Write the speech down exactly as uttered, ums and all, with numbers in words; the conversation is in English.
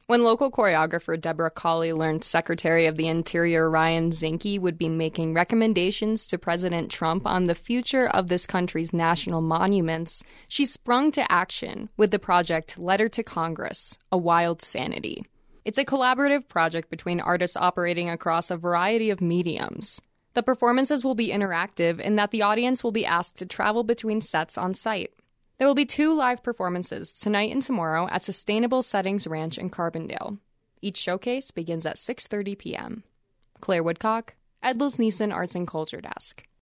When local choreographer Deborah Cawley learned Secretary of the Interior Ryan Zinke would be making recommendations to President Trump on the future of this country's national monuments, she sprung to action with the project Letter to Congress, A Wild Sanity. It's a collaborative project between artists operating across a variety of mediums. The performances will be interactive in that the audience will be asked to travel between sets on site. There will be two live performances tonight and tomorrow at Sustainable Settings Ranch in Carbondale. Each showcase begins at six thirty p.m. Claire Woodcock, Edels Neeson Arts and Culture Desk.